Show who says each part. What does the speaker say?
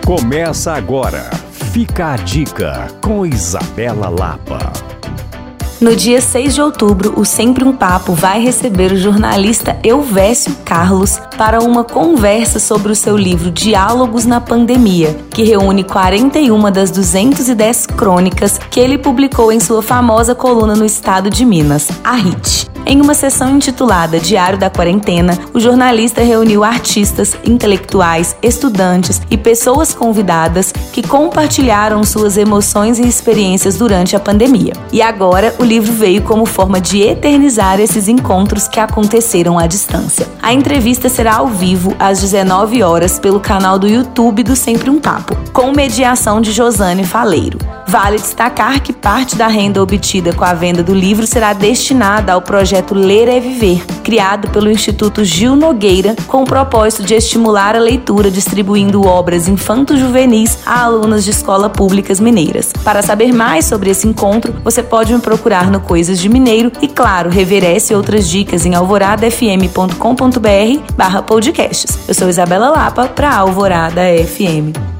Speaker 1: Começa agora. Fica a dica com Isabela Lapa.
Speaker 2: No dia 6 de outubro, o Sempre um Papo vai receber o jornalista Elvésio Carlos para uma conversa sobre o seu livro Diálogos na Pandemia, que reúne 41 das 210 crônicas que ele publicou em sua famosa coluna no estado de Minas, a RIT. Em uma sessão intitulada Diário da Quarentena, o jornalista reuniu artistas, intelectuais, estudantes e pessoas convidadas que compartilharam suas emoções e experiências durante a pandemia. E agora, o livro veio como forma de eternizar esses encontros que aconteceram à distância. A entrevista será ao vivo, às 19 horas, pelo canal do YouTube do Sempre um Papo, com mediação de Josane Faleiro. Vale destacar que parte da renda obtida com a venda do livro será destinada ao projeto Ler é Viver, criado pelo Instituto Gil Nogueira, com o propósito de estimular a leitura, distribuindo obras infanto-juvenis a alunos de escolas públicas mineiras. Para saber mais sobre esse encontro, você pode me procurar no Coisas de Mineiro e, claro, rever essa e outras dicas em alvoradafm.com.br/podcasts. Eu sou Isabela Lapa para Alvorada FM.